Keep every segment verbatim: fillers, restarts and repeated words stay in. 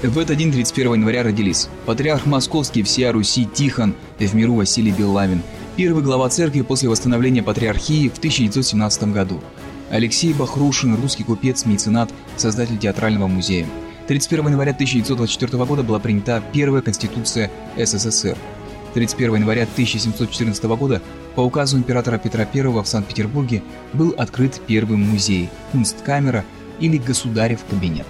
В этот день, тридцать первого января, родились патриарх Московский всея Руси Тихон, в миру Василий Беллавин, первый глава церкви после восстановления патриархии в тысяча девятьсот семнадцатом году, Алексей Бахрушин, русский купец, меценат, создатель театрального музея. тридцать первого января тысяча девятьсот двадцать четвёртого года была принята первая конституция СССР. тридцать первого января тысяча семьсот четырнадцатого года по указу императора Петра Первого в Санкт-Петербурге был открыт первый музей «Кунсткамера» или «Государев кабинет».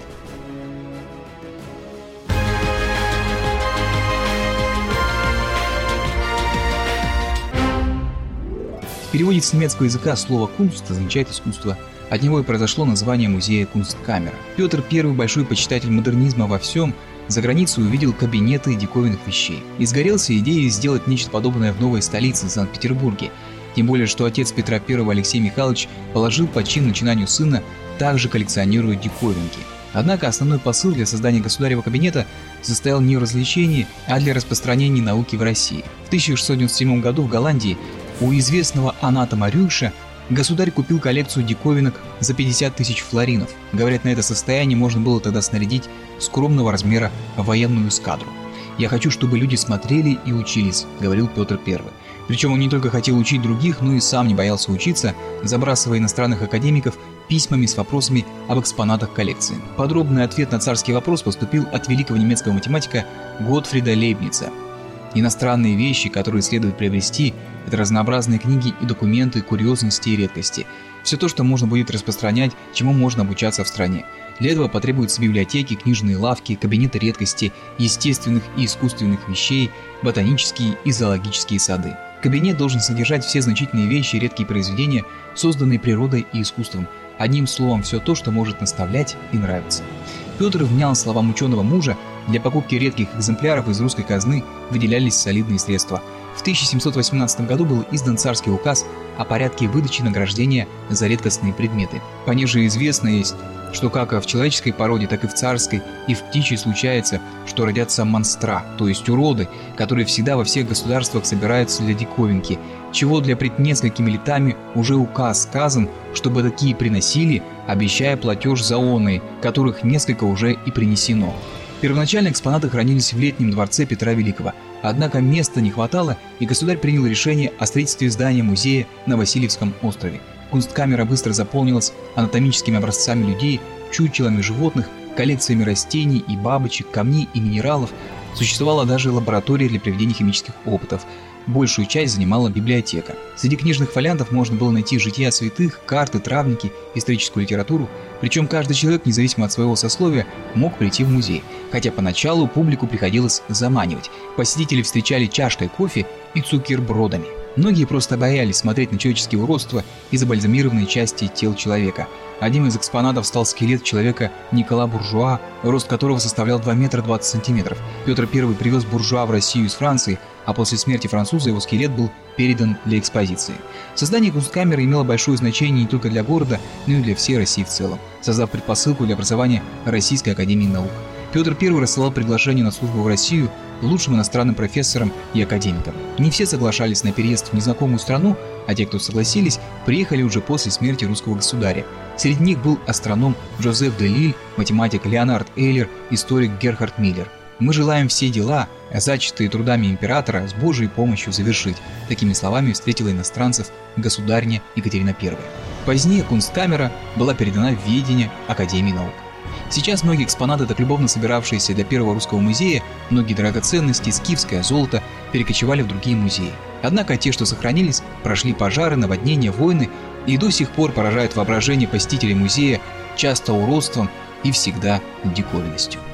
В переводе с немецкого языка слово «кунст» означает «искусство». От него и произошло название музея «Кунсткамера». Петр Первый, большой почитатель модернизма во всем, за границей увидел кабинеты диковинных вещей и сгорелся идеей сделать нечто подобное в новой столице, Санкт-Петербурге. Тем более, что отец Петра Первого, Алексей Михайлович, положил почин начинанию сына, также коллекционируя диковинки. Однако основной посыл для создания государева кабинета состоял не в развлечении, а для распространения науки в России. В тысяча шестьсот девяносто седьмом году в Голландии у известного анатома Рюйша государь купил коллекцию диковинок за пятьдесят тысяч флоринов. Говорят, на это состояние можно было тогда снарядить скромного размера военную эскадру. «Я хочу, чтобы люди смотрели и учились», — говорил Петр Первый. Причем он не только хотел учить других, но и сам не боялся учиться, забрасывая иностранных академиков письмами с вопросами об экспонатах коллекции. Подробный ответ на царский вопрос поступил от великого немецкого математика Готфрида Лейбница. Иностранные вещи, которые следует приобрести, это разнообразные книги и документы, курьезности и редкости. Все то, что можно будет распространять, чему можно обучаться в стране. Для этого потребуются библиотеки, книжные лавки, кабинеты редкости, естественных и искусственных вещей, ботанические и зоологические сады. Кабинет должен содержать все значительные вещи и редкие произведения, созданные природой и искусством. Одним словом, все то, что может наставлять и нравиться. Петр внял словам ученого мужа, для покупки редких экземпляров из русской казны выделялись солидные средства. В тысяча семьсот восемнадцатом году был издан царский указ о порядке выдачи награждения за редкостные предметы. Пониже известно есть, что как в человеческой породе, так и в царской и в птичьей случается, что родятся монстра, то есть уроды, которые всегда во всех государствах собираются для диковинки, чего для пред несколькими летами уже указ сказан, чтобы такие приносили, обещая платеж за оные, которых несколько уже и принесено. Первоначально экспонаты хранились в летнем дворце Петра Великого, однако места не хватало, и государь принял решение о строительстве здания музея на Васильевском острове. Кунсткамера быстро заполнилась анатомическими образцами людей, чучелами животных, коллекциями растений и бабочек, камней и минералов. Существовала даже лаборатория для проведения химических опытов. Большую часть занимала библиотека. Среди книжных фолиантов можно было найти жития святых, карты, травники, историческую литературу. Причем каждый человек, независимо от своего сословия, мог прийти в музей. Хотя поначалу публику приходилось заманивать. Посетители встречали чашкой кофе и цукербродами. Многие просто боялись смотреть на человеческие уродства и забальзамированные части тел человека. Одним из экспонатов стал скелет человека Никола Буржуа, рост которого составлял два метра двадцать сантиметров. Петр Первый привез Буржуа в Россию из Франции, а после смерти француза его скелет был передан для экспозиции. Создание Кунсткамеры имело большое значение не только для города, но и для всей России в целом, создав предпосылку для образования Российской академии наук. Петр Первый рассылал приглашение на службу в Россию лучшим иностранным профессорам и академикам. Не все соглашались на переезд в незнакомую страну, а те, кто согласились, приехали уже после смерти русского государя. Среди них был астроном Жозеф де Лиль, математик Леонард Эйлер, историк Герхард Миллер. «Мы желаем все дела, зачатые трудами императора, с Божьей помощью завершить». Такими словами встретила иностранцев государыня Екатерина Первая. Позднее Кунсткамера была передана в ведение Академии наук. Сейчас многие экспонаты, так любовно собиравшиеся для первого русского музея, многие драгоценности, скифское золото, перекочевали в другие музеи. Однако те, что сохранились, прошли пожары, наводнения, войны и до сих пор поражают воображение посетителей музея часто уродством и всегда диковинностью.